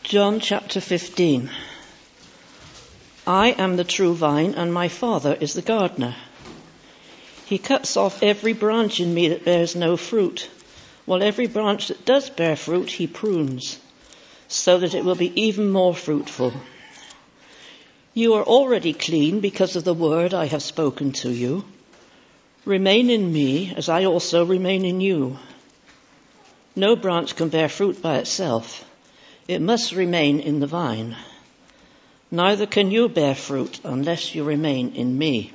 John chapter 15. I am the true vine, and my Father is the gardener. He cuts off every branch in me that bears no fruit, while every branch that does bear fruit he prunes, so that it will be even more fruitful. You are already clean because of the word I have spoken to you. Remain in me, as I also remain in you. No branch can bear fruit by itself. It must remain in the vine. Neither can you bear fruit unless you remain in me.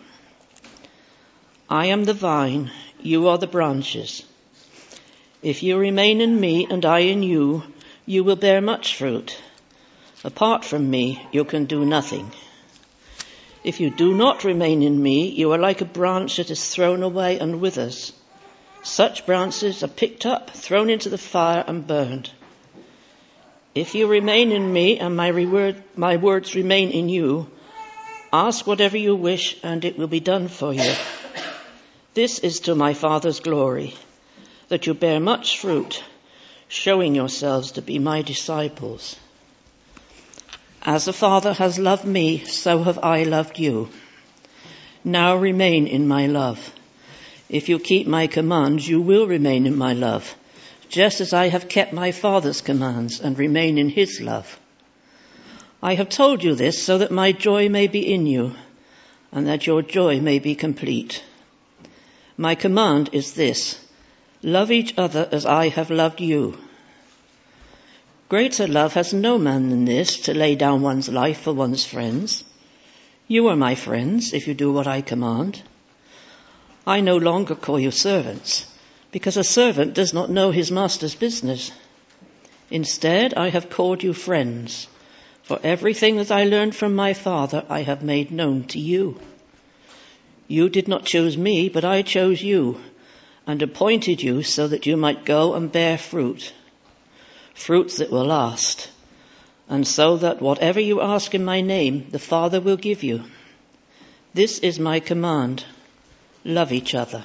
I am the vine, you are the branches. If you remain in me and I in you, you will bear much fruit. Apart from me, you can do nothing. If you do not remain in me, you are like a branch that is thrown away and withers. Such branches are picked up, thrown into the fire and burned. If you remain in me and my words remain in you, ask whatever you wish and it will be done for you. This is to my Father's glory, that you bear much fruit, showing yourselves to be my disciples. As the Father has loved me, so have I loved you. Now remain in my love. If you keep my commands, you will remain in my love, just as I have kept my Father's commands and remain in his love. I have told you this so that my joy may be in you and that your joy may be complete. My command is this: love each other as I have loved you. Greater love has no man than this, to lay down one's life for one's friends. You are my friends if you do what I command. I no longer call you servants, because a servant does not know his master's business. Instead, I have called you friends, for everything that I learned from my Father I have made known to you. You did not choose me, but I chose you, and appointed you so that you might go and bear fruits that will last, and so that whatever you ask in my name, the Father will give you. This is my command: love each other.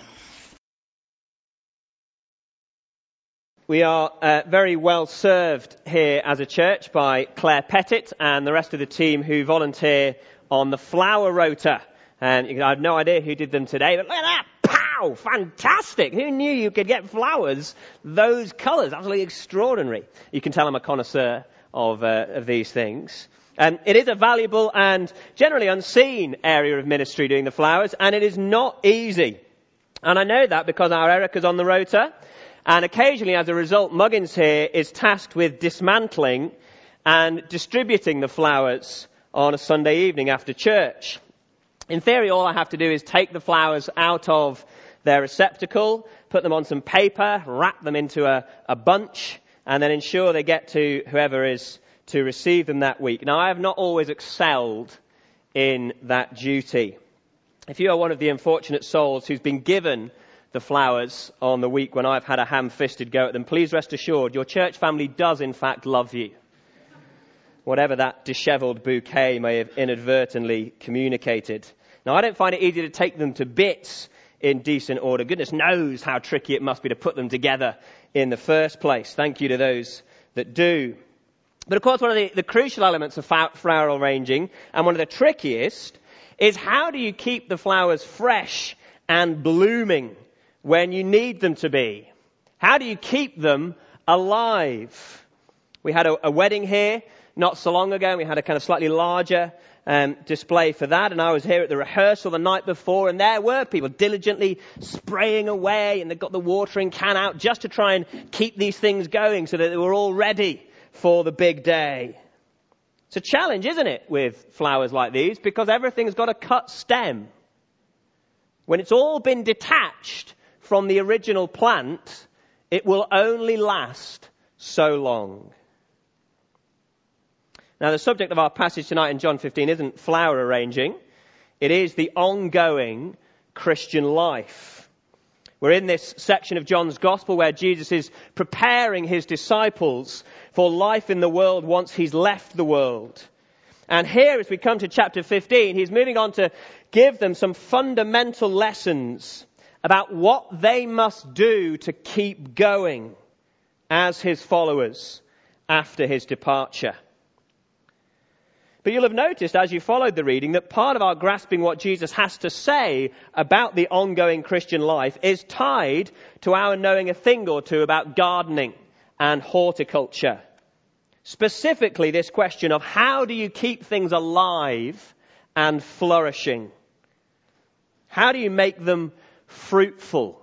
We are very well served here as a church by Claire Pettit and the rest of the team who volunteer on the flower rota. And I have no idea who did them today, but look at that! Pow! Fantastic! Who knew you could get flowers those colours? Absolutely extraordinary. You can tell I'm a connoisseur of these things. It is a valuable and generally unseen area of ministry, doing the flowers, and it is not easy. And I know that because our Erica's on the rota. And occasionally, as a result, Muggins here is tasked with dismantling and distributing the flowers on a Sunday evening after church. In theory, all I have to do is take the flowers out of their receptacle, put them on some paper, wrap them into a bunch, and then ensure they get to whoever is to receive them that week. Now, I have not always excelled in that duty. If you are one of the unfortunate souls who's been given the flowers on the week when I've had a ham-fisted go at them, please rest assured your church family does in fact love you, whatever that dishevelled bouquet may have inadvertently communicated. Now, I don't find it easy to take them to bits in decent order. Goodness knows how tricky it must be to put them together in the first place. Thank you to those that do. But of course, one of the crucial elements of flower arranging, and one of the trickiest, is how do you keep the flowers fresh and blooming when you need them to be? How do you keep them alive? We had a wedding here not so long ago. We had a kind of slightly larger display for that. And I was here at the rehearsal the night before, and there were people diligently spraying away, and they got the watering can out just to try and keep these things going so that they were all ready for the big day. It's a challenge, isn't it, with flowers like these, because everything's got a cut stem. When it's all been detached from the original plant, it will only last so long. Now, the subject of our passage tonight in John 15 isn't flower arranging. It is the ongoing Christian life. We're in this section of John's Gospel where Jesus is preparing his disciples for life in the world once he's left the world. And here, as we come to chapter 15, he's moving on to give them some fundamental lessons about what they must do to keep going as his followers after his departure. But you'll have noticed as you followed the reading that part of our grasping what Jesus has to say about the ongoing Christian life is tied to our knowing a thing or two about gardening and horticulture. Specifically, this question of how do you keep things alive and flourishing? How do you make them fruitful?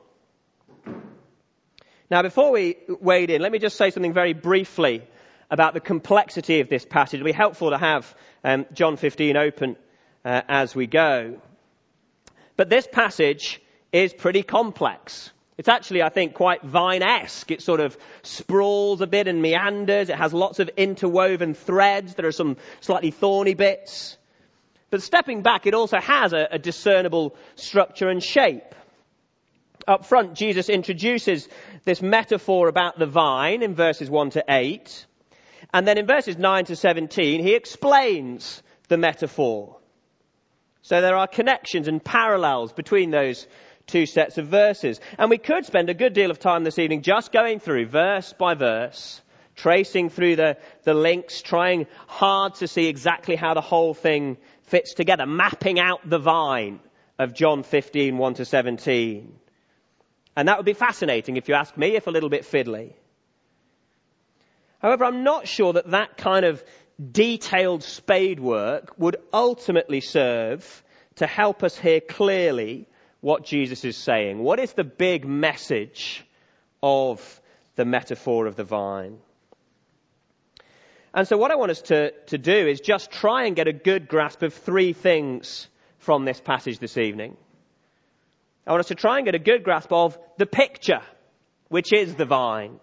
Now, before we wade in, let me just say something very briefly about the complexity of this passage. It'll be helpful to have John 15 open as we go. But this passage is pretty complex. It's actually, I think, quite Vine-esque. It sort of sprawls a bit and meanders. It has lots of interwoven threads. There are some slightly thorny bits. But stepping back, it also has a discernible structure and shape. Up front, Jesus introduces this metaphor about the vine in verses 1 to 8. And then in verses 9 to 17, he explains the metaphor. So there are connections and parallels between those two sets of verses. And we could spend a good deal of time this evening just going through verse by verse, tracing through the links, trying hard to see exactly how the whole thing fits together, mapping out the vine of John 15, 1 to 17. And that would be fascinating, if you ask me, if a little bit fiddly. However, I'm not sure that kind of detailed spade work would ultimately serve to help us hear clearly what Jesus is saying. What is the big message of the metaphor of the vine? And so what I want us to do is just try and get a good grasp of three things from this passage this evening. I want us to try and get a good grasp of the picture, which is the vine.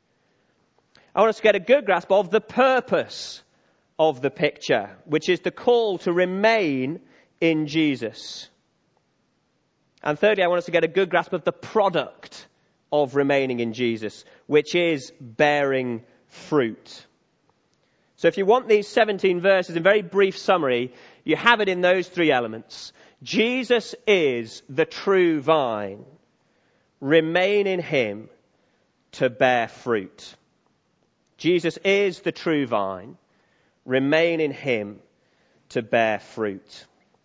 I want us to get a good grasp of the purpose of the picture, which is the call to remain in Jesus. And thirdly, I want us to get a good grasp of the product of remaining in Jesus, which is bearing fruit. So if you want these 17 verses in very brief summary, you have it in those three elements. Jesus is the true vine. Remain in him to bear fruit. Jesus is the true vine. Remain in him to bear fruit.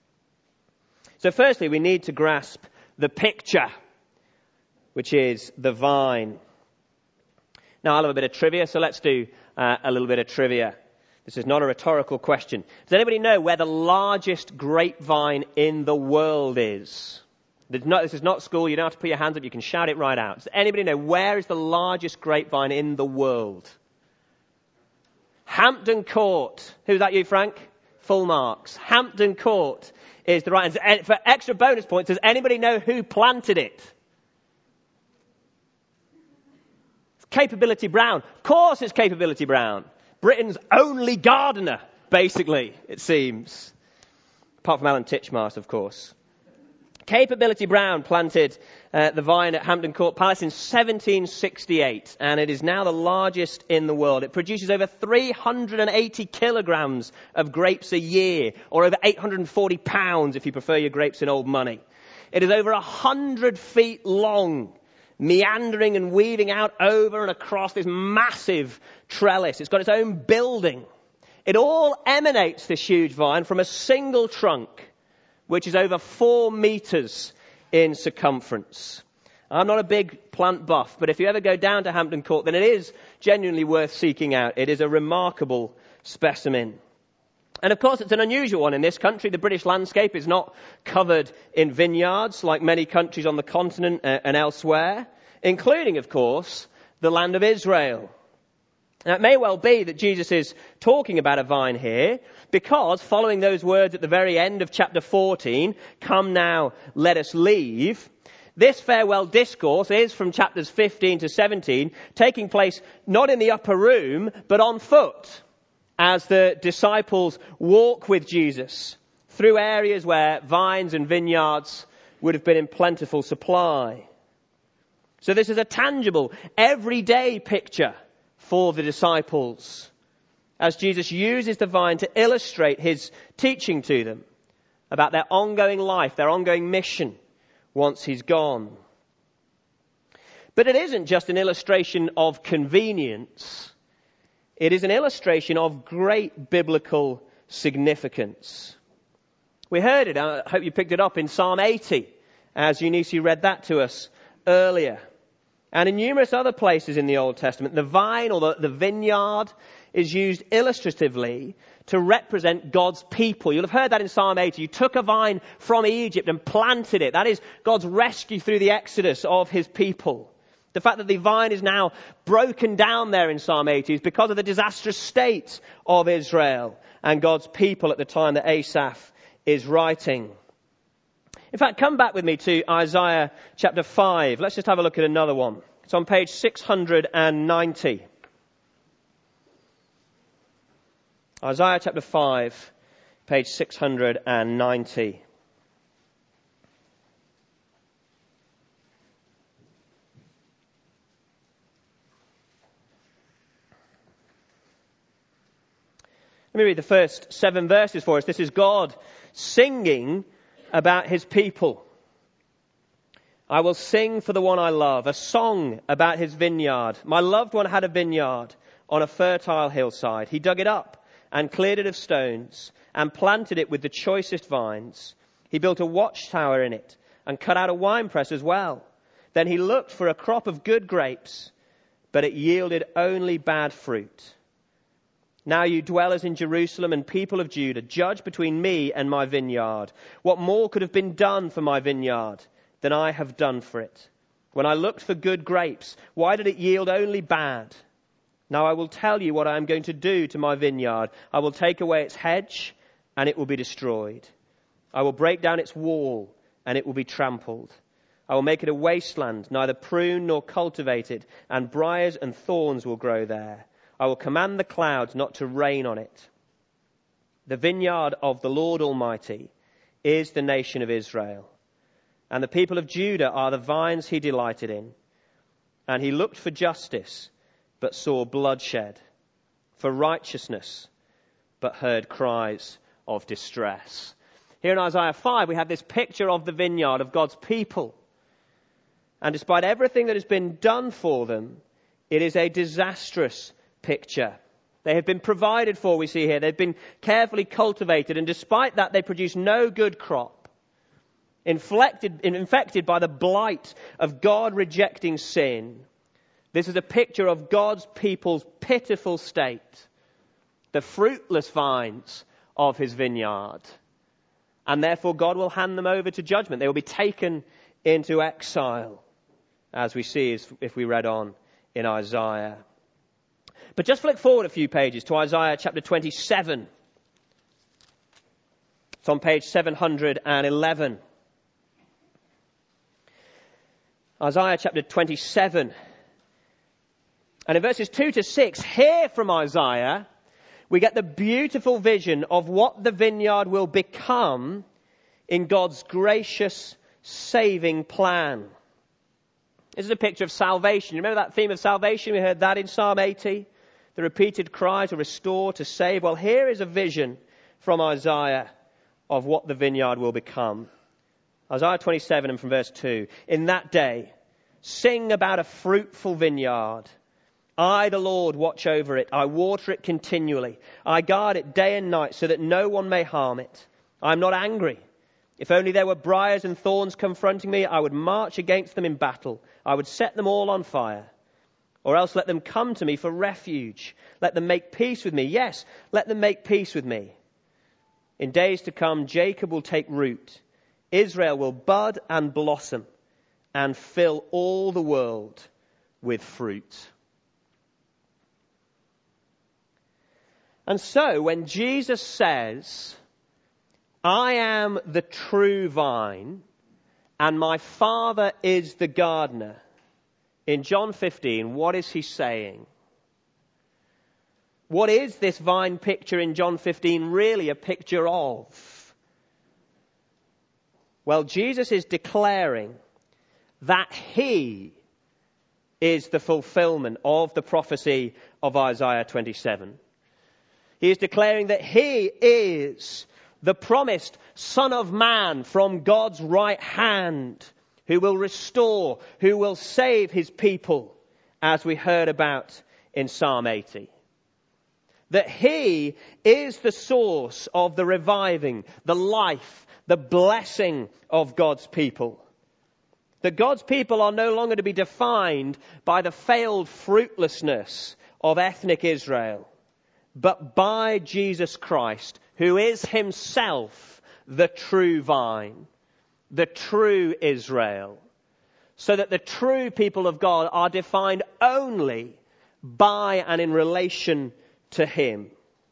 So firstly, we need to grasp the picture, which is the vine. Now, I'll have a bit of trivia, so let's do a little bit of trivia. This is not a rhetorical question. Does anybody know where the largest grapevine in the world is? This is not school. You don't have to put your hands up. You can shout it right out. Does anybody know where is the largest grapevine in the world? Hampton Court. Who's that, you, Frank? Full marks. Hampton Court is the right answer. And for extra bonus points, does anybody know who planted it? It's Capability Brown. Of course it's Capability Brown. Britain's only gardener, basically, it seems. Apart from Alan Titchmarsh, of course. Capability Brown planted the vine at Hampton Court Palace in 1768, and it is now the largest in the world. It produces over 380 kilograms of grapes a year, or over 840 pounds if you prefer your grapes in old money. It is over 100 feet long, meandering and weaving out over and across this massive trellis. It's got its own building. It all emanates, this huge vine, from a single trunk, which is over 4 meters in circumference. I'm not a big plant buff, but if you ever go down to Hampton Court, then it is genuinely worth seeking out. It is a remarkable specimen. And of course, it's an unusual one in this country. The British landscape is not covered in vineyards like many countries on the continent and elsewhere, including, of course, the land of Israel. Now, it may well be that Jesus is talking about a vine here because following those words at the very end of chapter 14, "Come now, let us leave," this farewell discourse is from chapters 15 to 17, taking place not in the upper room, but on foot, as the disciples walk with Jesus through areas where vines and vineyards would have been in plentiful supply. So this is a tangible, everyday picture for the disciples, as Jesus uses the vine to illustrate his teaching to them about their ongoing life, their ongoing mission once he's gone. But it isn't just an illustration of convenience. It is an illustration of great biblical significance. We heard it, I hope you picked it up, in Psalm 80, as Eunice read that to us earlier. And in numerous other places in the Old Testament, the vine or the vineyard is used illustratively to represent God's people. You'll have heard that in Psalm 80. You took a vine from Egypt and planted it. That is God's rescue through the exodus of his people. The fact that the vine is now broken down there in Psalm 80 is because of the disastrous state of Israel and God's people at the time that Asaph is writing. In fact, come back with me to Isaiah chapter 5. Let's just have a look at another one. It's on page 690. Isaiah chapter 5, page 690. Let me read the first 7 verses for us. This is God singing about his people. I will sing for the one I love, a song about his vineyard. My loved one had a vineyard on a fertile hillside. He dug it up and cleared it of stones and planted it with the choicest vines. He built a watchtower in it and cut out a winepress as well. Then he looked for a crop of good grapes, but it yielded only bad fruit. Now you dwellers in Jerusalem and people of Judah, judge between me and my vineyard. What more could have been done for my vineyard than I have done for it? When I looked for good grapes, why did it yield only bad? Now I will tell you what I am going to do to my vineyard. I will take away its hedge, and it will be destroyed. I will break down its wall, and it will be trampled. I will make it a wasteland, neither prune nor cultivate it, and briars and thorns will grow there. I will command the clouds not to rain on it. The vineyard of the Lord Almighty is the nation of Israel, and the people of Judah are the vines he delighted in. And he looked for justice, but saw bloodshed, for righteousness, but heard cries of distress. Here in Isaiah 5, we have this picture of the vineyard of God's people. And despite everything that has been done for them, it is a disastrous picture. They have been provided for, we see here. They've been carefully cultivated, and despite that, they produce no good crop. Infected by the blight of God rejecting sin. This is a picture of God's people's pitiful state. The fruitless vines of his vineyard. And therefore God will hand them over to judgment. They will be taken into exile, as we see if we read on in Isaiah. But just flick forward a few pages to Isaiah chapter 27. It's on page 711. Isaiah chapter 27. And in verses 2 to 6, here from Isaiah, we get the beautiful vision of what the vineyard will become in God's gracious, saving plan. This is a picture of salvation. You remember that theme of salvation? We heard that in Psalm 80. The repeated cry to restore, to save. Well, here is a vision from Isaiah of what the vineyard will become. Isaiah 27 and from verse 2. In that day, sing about a fruitful vineyard. I, the Lord, watch over it. I water it continually. I guard it day and night so that no one may harm it. I am not angry. If only there were briars and thorns confronting me, I would march against them in battle. I would set them all on fire. Or else let them come to me for refuge. Let them make peace with me. Yes, let them make peace with me. In days to come, Jacob will take root. Israel will bud and blossom and fill all the world with fruit. And so when Jesus says, I am the true vine and my Father is the gardener, in John 15, what is he saying? What is this vine picture in John 15 really a picture of? Well, Jesus is declaring that he is the fulfillment of the prophecy of Isaiah 27. He is declaring that he is the promised Son of Man from God's right hand, who will restore, who will save his people, as we heard about in Psalm 80. that he is the source of the reviving, the life, the blessing of God's people. That God's people are no longer to be defined by the failed fruitlessness of ethnic Israel, but by Jesus Christ, who is himself the true vine, the true Israel. So that the true people of God are defined only by and in relation to him.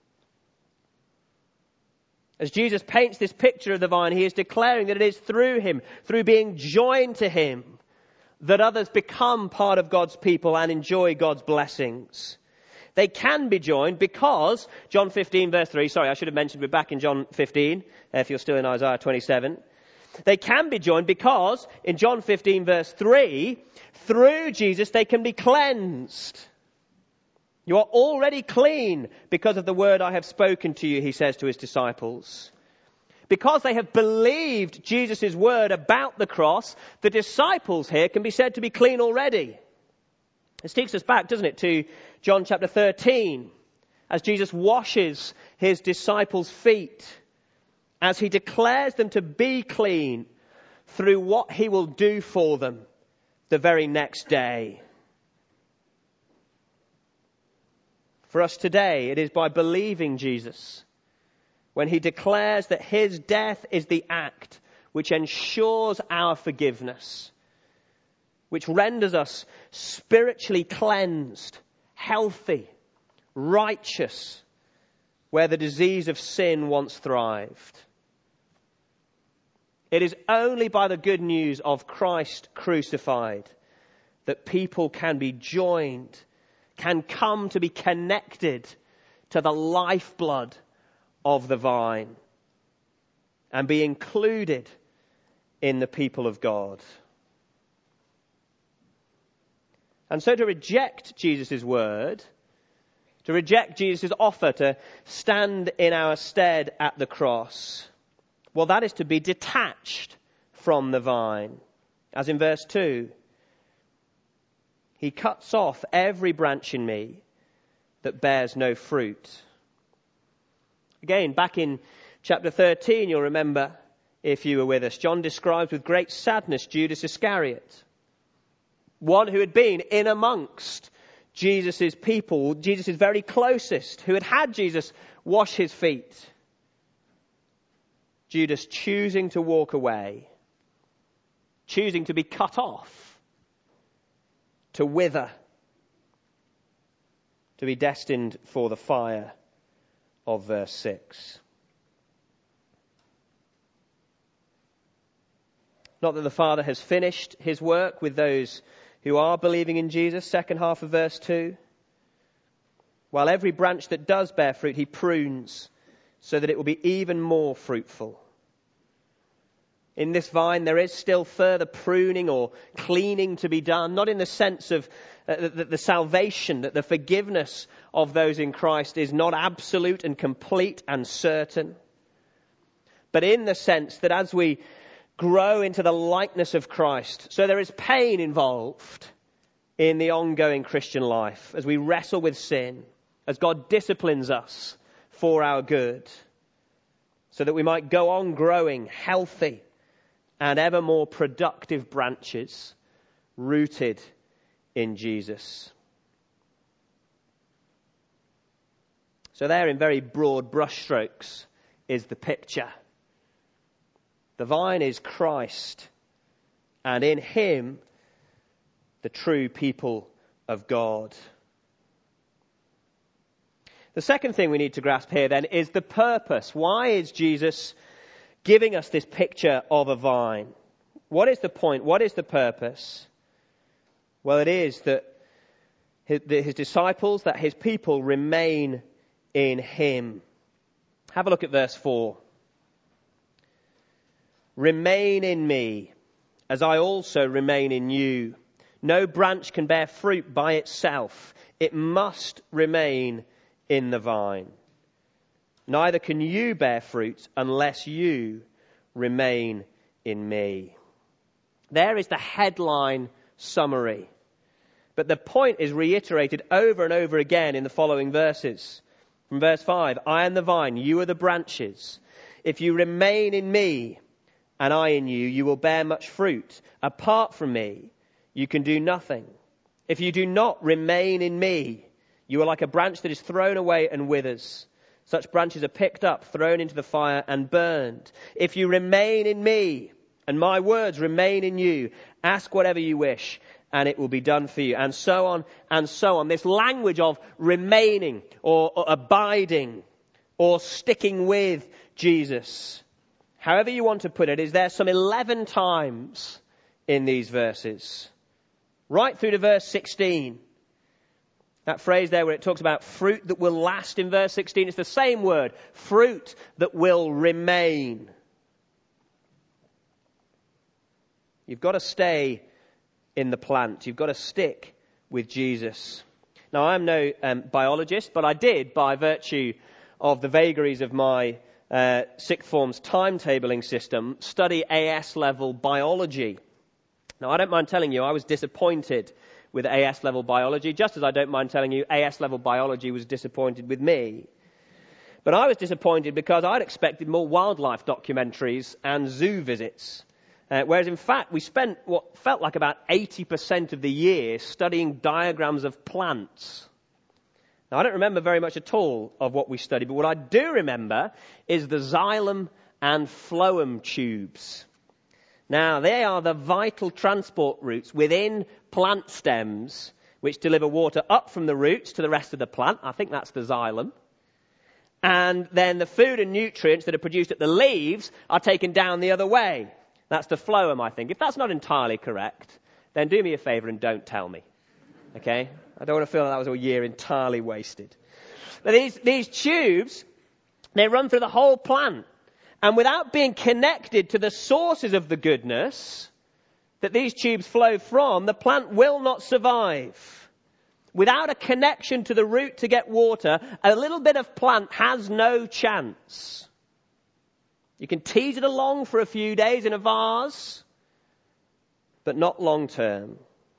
As Jesus paints this picture of the vine, he is declaring that it is through him, through being joined to him, that others become part of God's people and enjoy God's blessings. They can be joined because, John 15 verse 3, sorry, I should have mentioned we're back in John 15, if you're still in Isaiah 27. They can be joined because, in John 15 verse 3, through Jesus they can be cleansed. You are already clean because of the word I have spoken to you, he says to his disciples. Because they have believed Jesus' word about the cross, the disciples here can be said to be clean already. This takes us back, doesn't it, to John chapter 13, as Jesus washes his disciples' feet, as he declares them to be clean through what he will do for them the very next day. For us today, it is by believing Jesus when he declares that his death is the act which ensures our forgiveness, which renders us spiritually cleansed, healthy, righteous, where the disease of sin once thrived. It is only by the good news of Christ crucified that people can be joined, can come to be connected to the lifeblood of the vine and be included in the people of God. And so to reject Jesus' word, to reject Jesus' offer to stand in our stead at the cross, well, that is to be detached from the vine. As in verse 2, he cuts off every branch in me that bears no fruit. Again, back in chapter 13, you'll remember, if you were with us, John describes with great sadness Judas Iscariot, one who had been in amongst Jesus' people, Jesus' very closest, who had had Jesus wash his feet. Judas choosing to walk away, choosing to be cut off, to wither, to be destined for the fire of verse 6. Not that the Father has finished his work with those who are believing in Jesus, second half of verse 2. While every branch that does bear fruit, he prunes so that it will be even more fruitful. In this vine, there is still further pruning or cleaning to be done, not in the sense of the salvation, that the forgiveness of those in Christ is not absolute and complete and certain, but in the sense that as we grow into the likeness of Christ, so there is pain involved in the ongoing Christian life, as we wrestle with sin, as God disciplines us for our good, so that we might go on growing healthy and ever more productive branches rooted in Jesus. So there, in very broad brushstrokes, is the picture. The vine is Christ, and in him, the true people of God. The second thing we need to grasp here then is the purpose. Why is Jesus giving us this picture of a vine? What is the point? What is the purpose? Well, it is that his disciples, that his people remain in him. Have a look at verse 4. Remain in me, as I also remain in you. No branch can bear fruit by itself. It must remain in the vine. Neither can you bear fruit unless you remain in me. There is the headline summary. But the point is reiterated over and over again in the following verses. From verse 5, I am the vine, you are the branches. If you remain in me and I in you, you will bear much fruit. Apart from me, you can do nothing. If you do not remain in me, you are like a branch that is thrown away and withers. Such branches are picked up, thrown into the fire and burned. If you remain in me and my words remain in you, ask whatever you wish and it will be done for you. And so on and so on. This language of remaining or abiding or sticking with Jesus, however you want to put it, is there some 11 times in these verses. Right through to verse 16. That phrase there where it talks about fruit that will last in verse 16, it's the same word, fruit that will remain. You've got to stay in the plant. You've got to stick with Jesus. Now, I'm no biologist, but I did, by virtue of the vagaries of my sixth form's timetabling system, study AS level biology. Now, I don't mind telling you, I was disappointed with AS level biology, just as I don't mind telling you AS level biology was disappointed with me. But I was disappointed because I'd expected more wildlife documentaries and zoo visits. Whereas in fact, we spent what felt like about 80% of the year studying diagrams of plants. Now, I don't remember very much at all of what we studied, but what I do remember is the xylem and phloem tubes. Now, they are the vital transport routes within plant stems which deliver water up from the roots to the rest of the plant. I think that's the xylem. And then the food and nutrients that are produced at the leaves are taken down the other way. That's the phloem, I think. If that's not entirely correct, then do me a favour and don't tell me. Okay? I don't want to feel that was a year entirely wasted. But these tubes, they run through the whole plant. And without being connected to the sources of the goodness that these tubes flow from, the plant will not survive. Without a connection to the root to get water, a little bit of plant has no chance. You can tease it along for a few days in a vase, but not long term.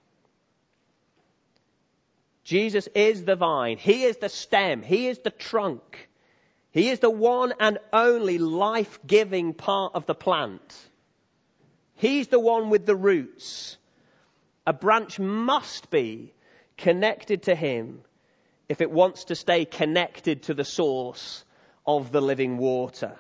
Jesus is the vine. He is the stem. He is the trunk. He is the one and only life-giving part of the plant. He's the one with the roots. A branch must be connected to him if it wants to stay connected to the source of the living water.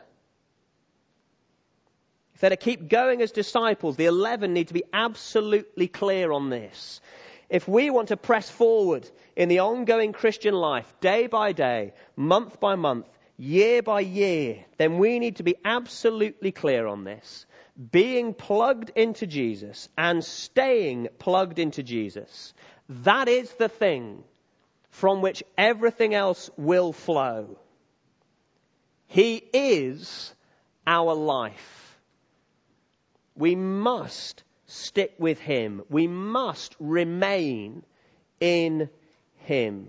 If they're to keep going as disciples, the 11 need to be absolutely clear on this. If we want to press forward in the ongoing Christian life, day by day, month by month, year by year, then we need to be absolutely clear on this. Being plugged into Jesus and staying plugged into Jesus, that is the thing from which everything else will flow. He is our life. We must stick with him. We must remain in him.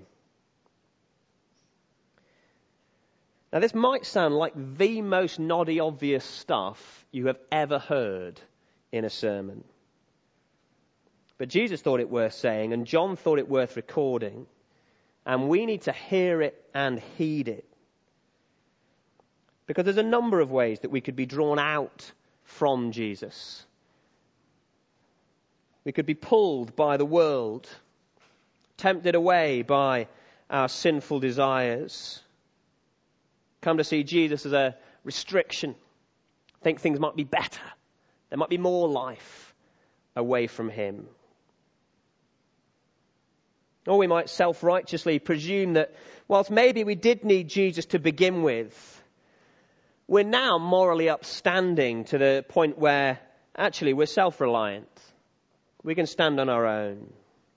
Now, this might sound like the most noddy obvious stuff you have ever heard in a sermon. But Jesus thought it worth saying, and John thought it worth recording, and we need to hear it and heed it. Because there's a number of ways that we could be drawn out from Jesus. We could be pulled by the world, tempted away by our sinful desires, come to see Jesus as a restriction, think things might be better, there might be more life away from him. Or we might self-righteously presume that whilst maybe we did need Jesus to begin with, we're now morally upstanding to the point where actually we're self-reliant. We can stand on our own.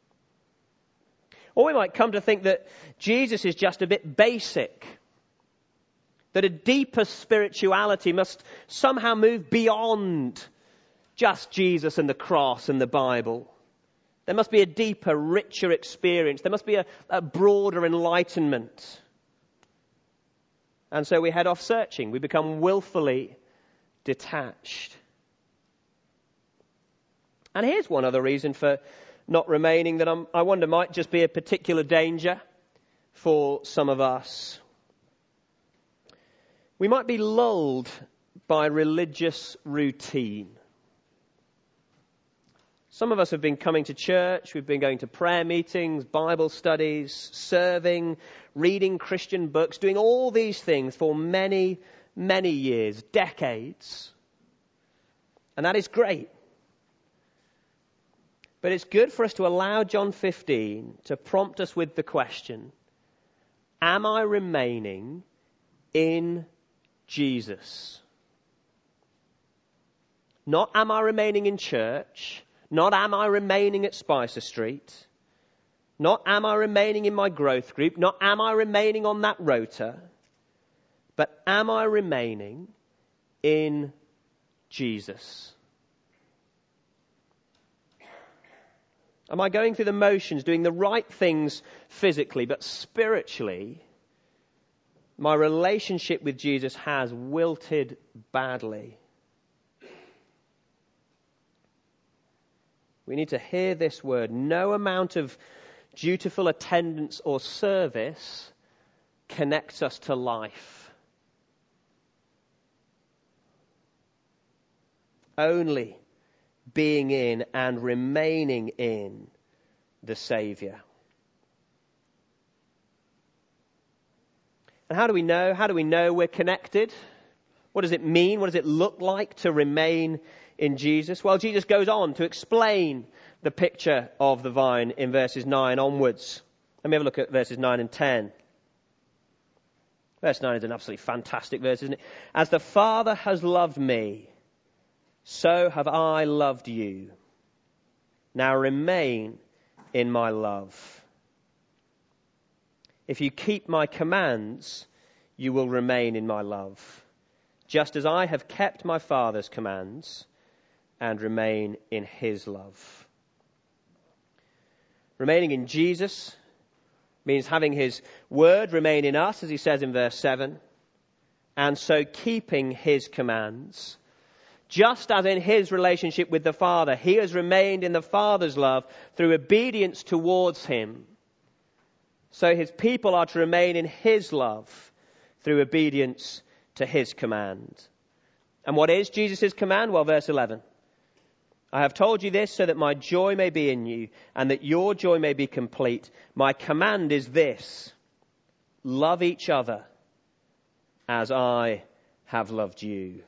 Or we might come to think that Jesus is just a bit basic, that a deeper spirituality must somehow move beyond just Jesus and the cross and the Bible. There must be a deeper, richer experience. There must be a broader enlightenment. And so we head off searching. We become willfully detached. And here's one other reason for not remaining that I wonder might just be a particular danger for some of us. We might be lulled by religious routine. Some of us have been coming to church, we've been going to prayer meetings, Bible studies, serving, reading Christian books, doing all these things for many, many years, decades. And that is great. But it's good for us to allow John 15 to prompt us with the question, am I remaining in Jesus? Not am I remaining in church, not am I remaining at Spicer Street, not am I remaining in my growth group, not am I remaining on that rota, but am I remaining in Jesus? Am I going through the motions, doing the right things physically, but spiritually, my relationship with Jesus has wilted badly? We need to hear this word. No amount of dutiful attendance or service connects us to life. Only being in and remaining in the Saviour. And how do we know? How do we know we're connected? What does it mean? What does it look like to remain in Jesus? Well, Jesus goes on to explain the picture of the vine in verses 9 onwards. Let me have a look at verses 9 and 10. Verse 9 is an absolutely fantastic verse, isn't it? As the Father has loved me, so have I loved you. Now remain in my love. If you keep my commands, you will remain in my love, just as I have kept my Father's commands and remain in his love. Remaining in Jesus means having his word remain in us, as he says in verse 7, and so keeping his commands. Just as in his relationship with the Father, he has remained in the Father's love through obedience towards him. So his people are to remain in his love through obedience to his command. And what is Jesus' command? Well, verse 11. I have told you this so that my joy may be in you and that your joy may be complete. My command is this: love each other as I have loved you.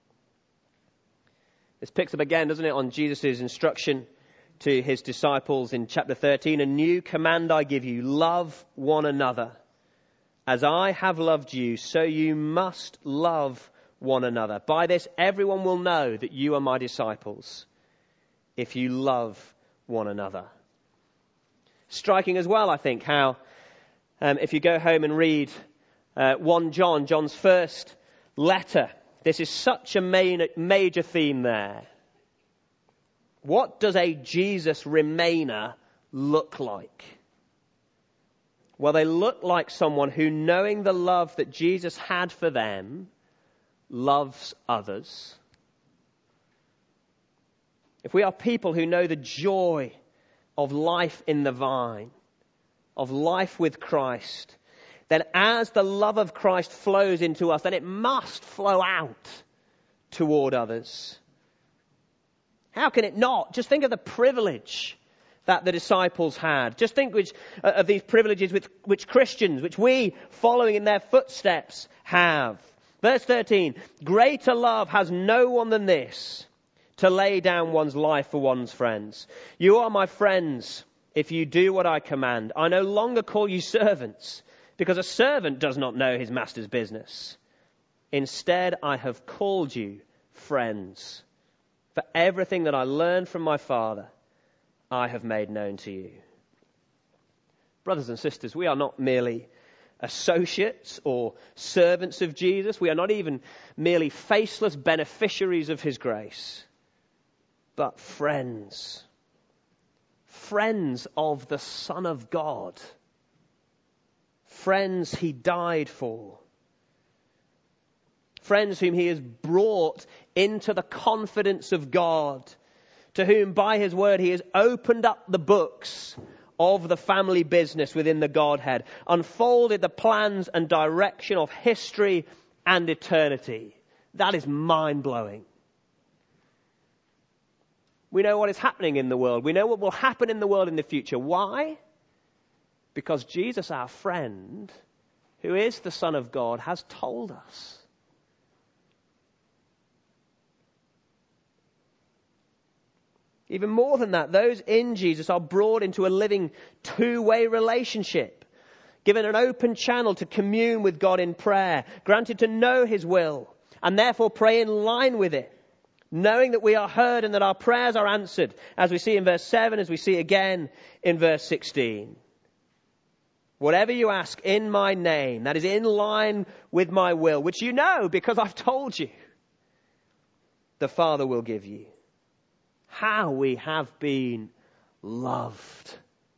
This picks up again, doesn't it, on Jesus' instruction to his disciples in chapter 13. A new command I give you, love one another. As I have loved you, so you must love one another. By this, everyone will know that you are my disciples, if you love one another. Striking as well, I think, how if you go home and read 1 John, John's first letter, this is such a major theme there. What does a Jesus Remainer look like? Well, they look like someone who, knowing the love that Jesus had for them, loves others. If we are people who know the joy of life in the vine, of life with Christ, then as the love of Christ flows into us, then it must flow out toward others. How can it not? Just think of the privilege that the disciples had. Just think of these privileges which Christians, which we, following in their footsteps, have. Verse 13, greater love has no one than this, to lay down one's life for one's friends. You are my friends if you do what I command. I no longer call you servants, because a servant does not know his master's business. Instead, I have called you friends. For everything that I learned from my Father, I have made known to you. Brothers and sisters, we are not merely associates or servants of Jesus. We are not even merely faceless beneficiaries of his grace, but friends. Friends of the Son of God. Friends he died for. Friends whom he has brought into the confidence of God, to whom by his word he has opened up the books of the family business within the Godhead, unfolded the plans and direction of history and eternity. That is mind-blowing. We know what is happening in the world. We know what will happen in the world in the future. Why? Because Jesus, our friend, who is the Son of God, has told us. Even more than that, those in Jesus are brought into a living two-way relationship, given an open channel to commune with God in prayer, granted to know his will, and therefore pray in line with it, knowing that we are heard and that our prayers are answered, as we see in verse 7, as we see again in verse 16. Whatever you ask in my name, that is in line with my will, which you know because I've told you, the Father will give you. How we have been loved.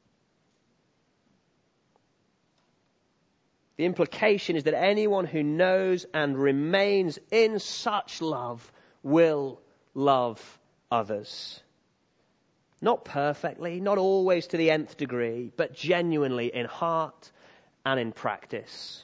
The implication is that anyone who knows and remains in such love will love others. Not perfectly, not always to the nth degree, but genuinely in heart and in practice.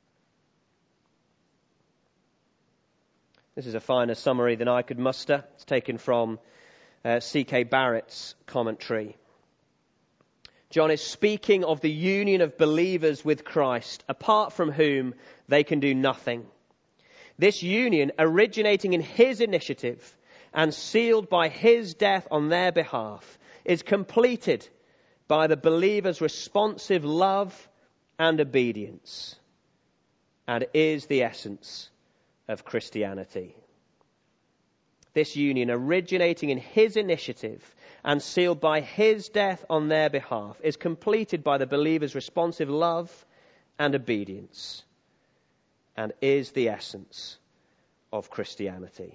This is a finer summary than I could muster. It's taken from C.K. Barrett's commentary. John is speaking of the union of believers with Christ, apart from whom they can do nothing. This union, originating in his initiative and sealed by his death on their behalf, is completed by the believer's responsive love and obedience, and is the essence of Christianity. This union, originating in his initiative and sealed by his death on their behalf, is completed by the believer's responsive love and obedience, and is the essence of Christianity.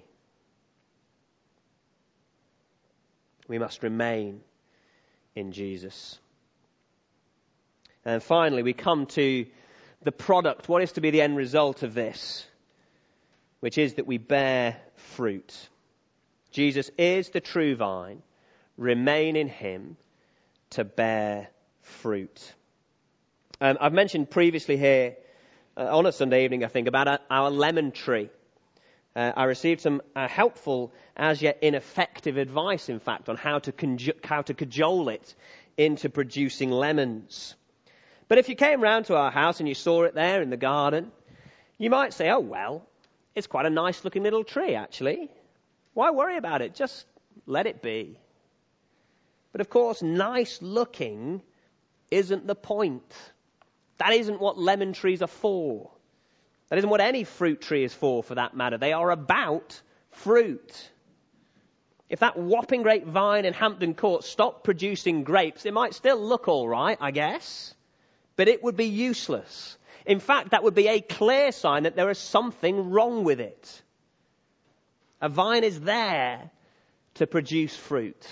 We must remain in Jesus. And finally, we come to the product. What is to be the end result of this? Which is that we bear fruit. Jesus is the true vine. Remain in him to bear fruit. I've mentioned previously here on a Sunday evening, I think, about our lemon tree. I received some helpful, as yet ineffective advice, in fact, on how to cajole it into producing lemons. But if you came round to our house and you saw it there in the garden, you might say, oh, well, it's quite a nice looking little tree, actually. Why worry about it? Just let it be. But of course, nice looking isn't the point. That isn't what lemon trees are for. That isn't what any fruit tree is for that matter. They are about fruit. If that whopping great vine in Hampton Court stopped producing grapes, it might still look all right, I guess. But it would be useless. In fact, that would be a clear sign that there is something wrong with it. A vine is there to produce fruit.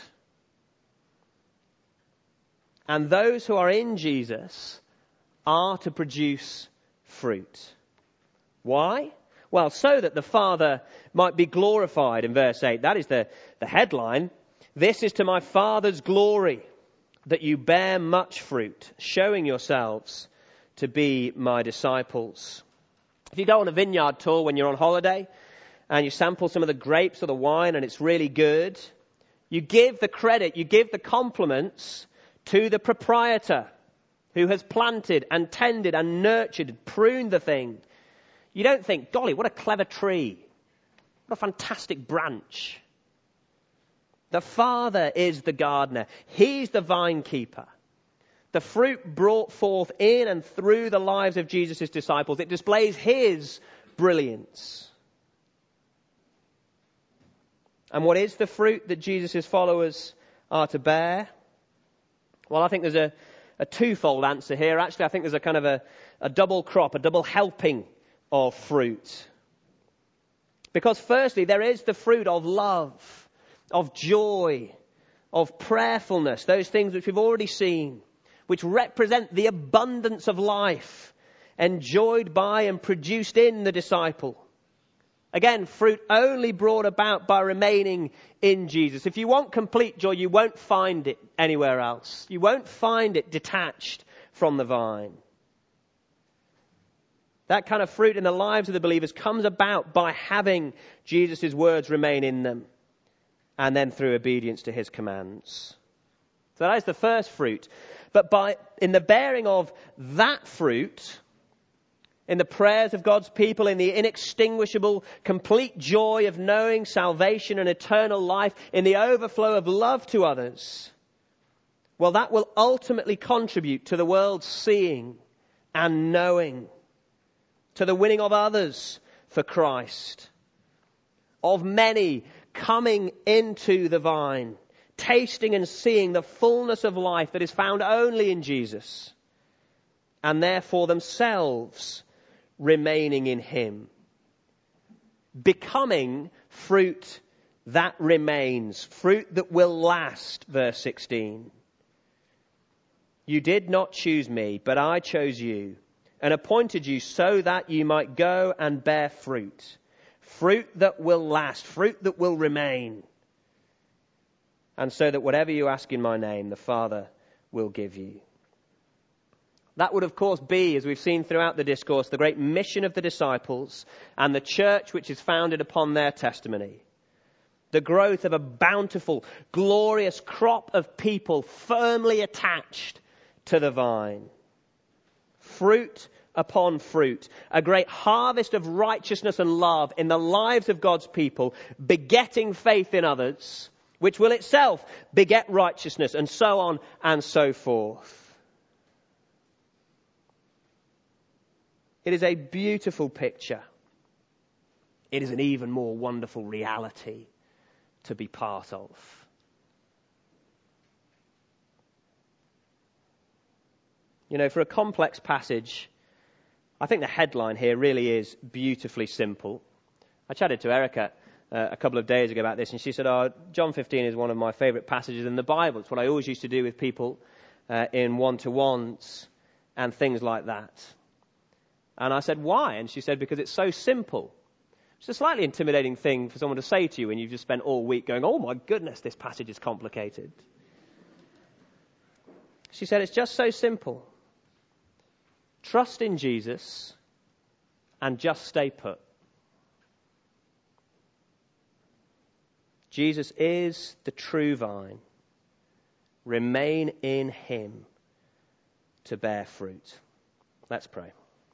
And those who are in Jesus are to produce fruit. Why? Well, so that the Father might be glorified in verse 8. That is the headline. This is to my Father's glory, that you bear much fruit, showing yourselves to be my disciples. If you go on a vineyard tour when you're on holiday and you sample some of the grapes or the wine and it's really good, you give the credit, you give the compliments to the proprietor who has planted and tended and nurtured, pruned the thing. You don't think, golly, what a clever tree. What a fantastic branch. The Father is the gardener. He's the vine keeper. The fruit brought forth in and through the lives of Jesus' disciples, it displays his brilliance. And what is the fruit that Jesus' followers are to bear? Well, I think there's a twofold answer here. Actually, I think there's a kind of a double crop, a double helping of fruit. Because firstly, there is the fruit of love, of joy, of prayerfulness, those things which we've already seen, which represent the abundance of life enjoyed by and produced in the disciple. Again, fruit only brought about by remaining in Jesus. If you want complete joy, you won't find it anywhere else. You won't find it detached from the vine. That kind of fruit in the lives of the believers comes about by having Jesus' words remain in them, and then through obedience to his commands. So that is the first fruit. But in the bearing of that fruit, in the prayers of God's people, in the inextinguishable, complete joy of knowing salvation and eternal life, in the overflow of love to others, well, that will ultimately contribute to the world seeing and knowing, to the winning of others for Christ, of many coming into the vine, tasting and seeing the fullness of life that is found only in Jesus, and therefore themselves remaining in him, becoming fruit that remains, fruit that will last, verse 16. You did not choose me, but I chose you and appointed you so that you might go and bear fruit, fruit that will last, fruit that will remain, and so that whatever you ask in my name, the Father will give you. That would, of course, be, as we've seen throughout the discourse, the great mission of the disciples and the church which is founded upon their testimony. The growth of a bountiful, glorious crop of people firmly attached to the vine. Fruit upon fruit. A great harvest of righteousness and love in the lives of God's people, begetting faith in others, which will itself beget righteousness, and so on and so forth. It is a beautiful picture. It is an even more wonderful reality to be part of. You know, for a complex passage, I think the headline here really is beautifully simple. I chatted to Erica a couple of days ago about this, and she said, John 15 is one of my favourite passages in the Bible. It's what I always used to do with people in one-to-ones and things like that. And I said, why? And she said, because it's so simple. It's a slightly intimidating thing for someone to say to you when you've just spent all week going, oh my goodness, this passage is complicated. She said, it's just so simple. Trust in Jesus and just stay put. Jesus is the true vine. Remain in him to bear fruit. Let's pray.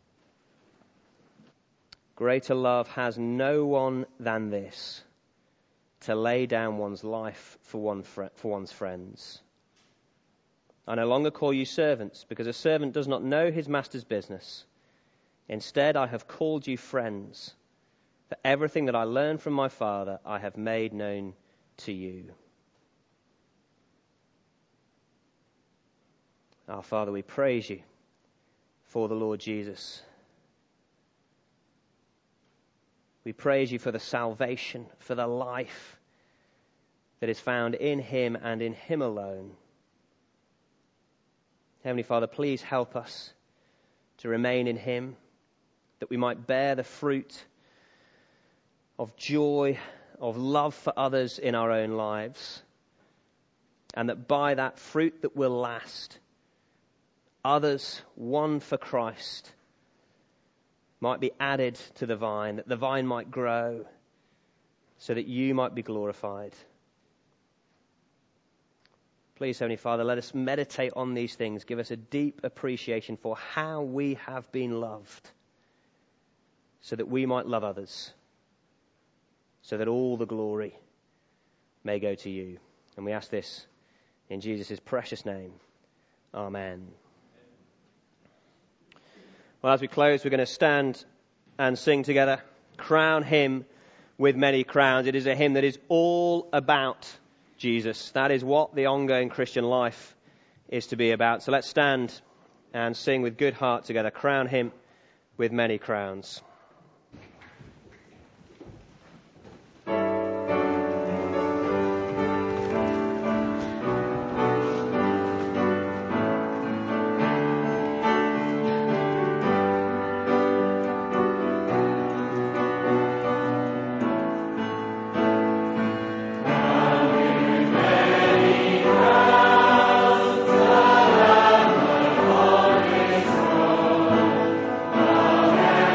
Greater love has no one than this, to lay down one's life for one's friends. I no longer call you servants, because a servant does not know his master's business. Instead, I have called you friends. For everything that I learned from my Father, I have made known to you. Our Father, we praise you for the Lord Jesus. We praise you for the salvation, for the life that is found in him and in him alone. Heavenly Father, please help us to remain in him, that we might bear the fruit of joy, of love for others in our own lives, and that by that fruit that will last, others won for Christ might be added to the vine, that the vine might grow, so that you might be glorified. Please, Heavenly Father, let us meditate on these things. Give us a deep appreciation for how we have been loved, so that we might love others, so that all the glory may go to you. And we ask this in Jesus' precious name. Amen. Well, as we close, we're going to stand and sing together, Crown Him with Many Crowns. It is a hymn that is all about Jesus. That is what the ongoing Christian life is to be about. So let's stand and sing with good heart together, Crown Him with Many Crowns. Amen.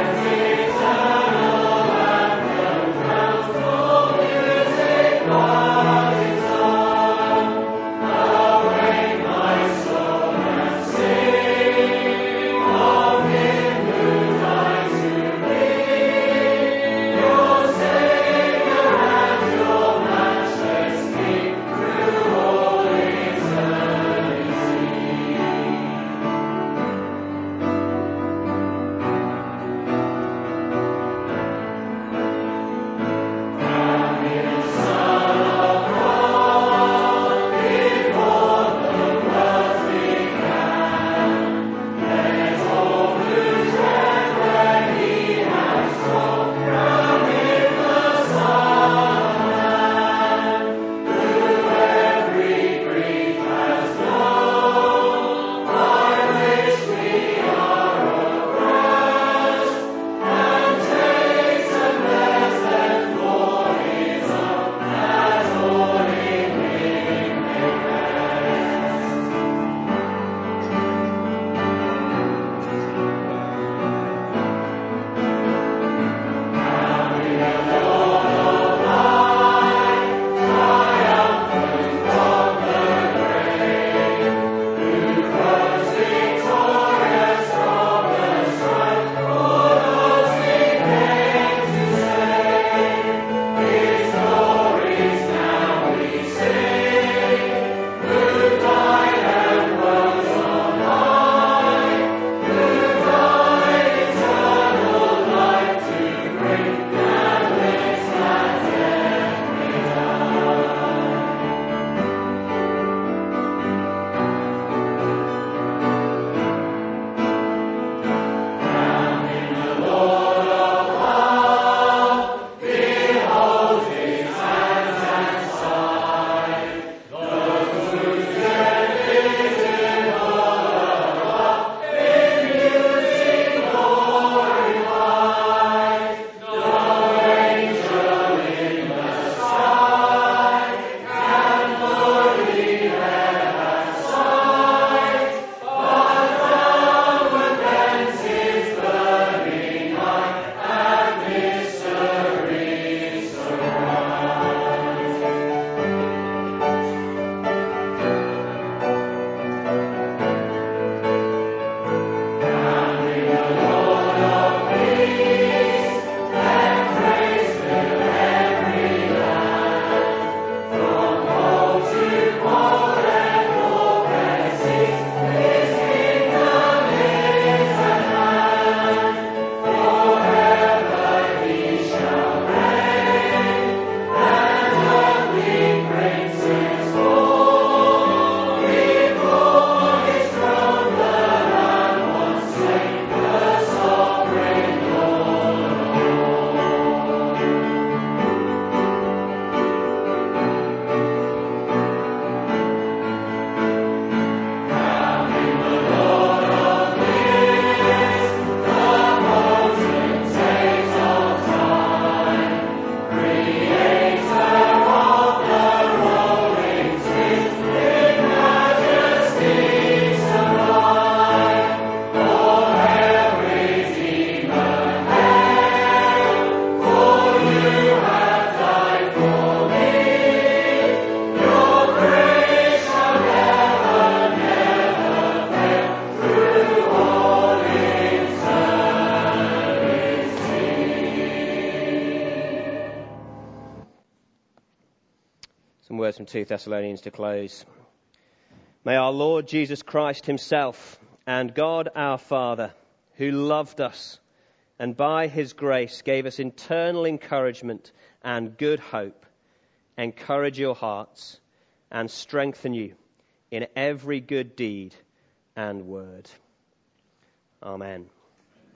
Some words from 2 Thessalonians to close. May our Lord Jesus Christ himself and God our Father, who loved us and by his grace gave us eternal encouragement and good hope, encourage your hearts and strengthen you in every good deed and word. Amen.